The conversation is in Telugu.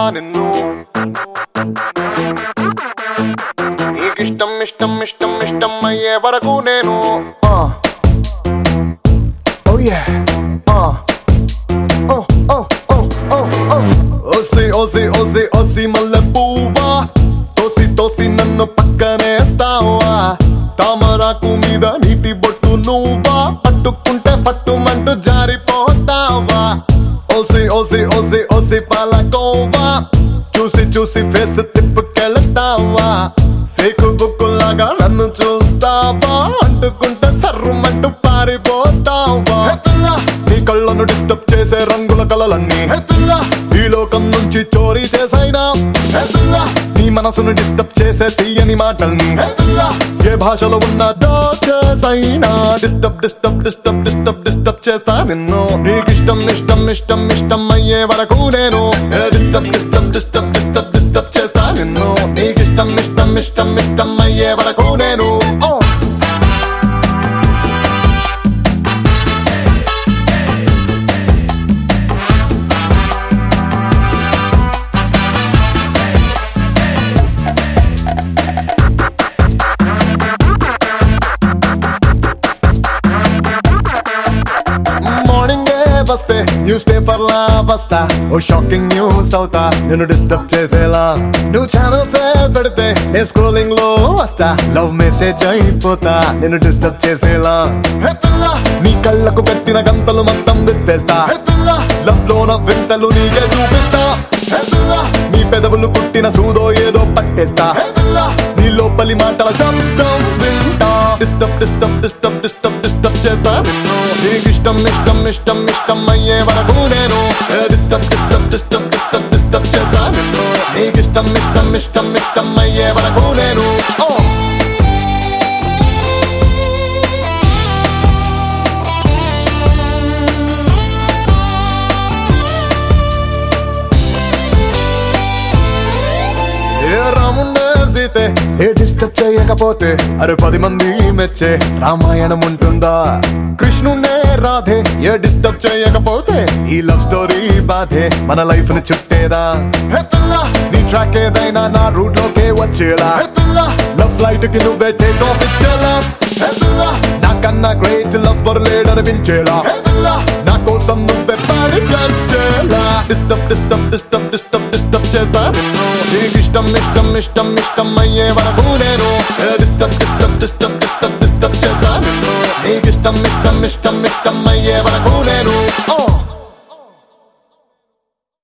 నిన్ను నీకిష్టం ఇష్టం ఇష్టం ఇష్టం అయ్యే వరకు నేను ఓసి ఓసి ఓసి ఓసి మల్లె పువ్వా తోసి తోసి నన్ను పక్కనేస్తావా తామరాకు మీద నీటి బొట్టు నువ్వా పట్టుకుంటే పట్టుమంటూ జారిపోతావా ఓసి ఓసి ఓసి ఓసి పాలకోవా చూసి చూసి ఫేస్ తిప్పుకెళ్తావా ఫేక్ బుక్ లాగా నన్ను చూస్తావా అంటుకుంటే సర్రుమంటూ పారిపోతావా నీ కళ్ళను డిస్టర్బ్ చేసే రంగుల కలలన్నీ ఈ లోకం నుంచి చోరీ చేసైనా నీ మనసును డిస్టర్బ్ చేసే తీయని మాటల్ని ఏ భాషలో ఉన్న దాచేసైనా disturb disturb disturb disturb disturb చేస్తా నిన్ను నీకిష్టం ఇష్టం ఇష్టం ఇష్టం అయ్యే వరకు నేను disturb disturb disturb disturb disturb చేస్తా నిన్ను నీకిష్టం ఇష్టం ఇష్టం ఇష్టం అయ్యే వరకు నేను వస్తే న్యూస్ పేపర్ లా వస్తా ఓ షాకింగ్ న్యూస్ అవుతా నేను డిస్టర్బ్ చేసేలా నువ్వు ఛానల్స్ పెడితే నేను స్క్రోలింగ్ లో వస్తా లవ్ మెసేజ్ అయిపోతా నేను డిస్టర్బ్ చేసేలా నీ కళ్ళకు పెట్టిన గంతలు మొత్తం విప్పేస్తా లవ్ లోన వింతలు నీకే చూపిస్తా నీ పెదవులు కుట్టిన సూదో ఏదో పట్టేస్తా నీ లోపలి మాటల శబ్దం వింటా disturb disturb disturb disturb disturb చేస్తా నీకిష్టం ఇష్టం ఇష్టం ఇష్టం అయ్యే వరకు నేను disturb disturb disturb disturb disturb చేస్తా నీకిష్టం ఇష్టం ఇష్టం ఇష్టం అయ్యే వరకు నేను ఏ డిస్టర్బ్ చేయకపోతే అరే 10 మంది మెచ్చే రామాయణం ఉంటుందా కృష్ణునే రాధే ఏ డిస్టర్బ్ చేయకపోతే ఈ లవ్ స్టోరీ బాధే మన లైఫ్ ని చుట్టేదా నీ ట్రాక్ ఏదైనా నా రూట్ లోకే వచ్చేలా లవ్ ఫ్లైట్ కి నువ్వే టేక్ ఆఫ్ ఇచ్చేలా నాకన్నా గ్రేట్ లవ్వర్ లేడనిపించేలా నా కోసం నువ్వే పాడి చేలా disturb disturb disturb disturb disturb చేస్తా నీకిష్టం ఇష్టం ఇష్టం ఇష్టం అయ్యే వరకు నేను disturb disturb disturb disturb disturb చేస్తా నీకిష్టం ఇష్టం ఇష్టం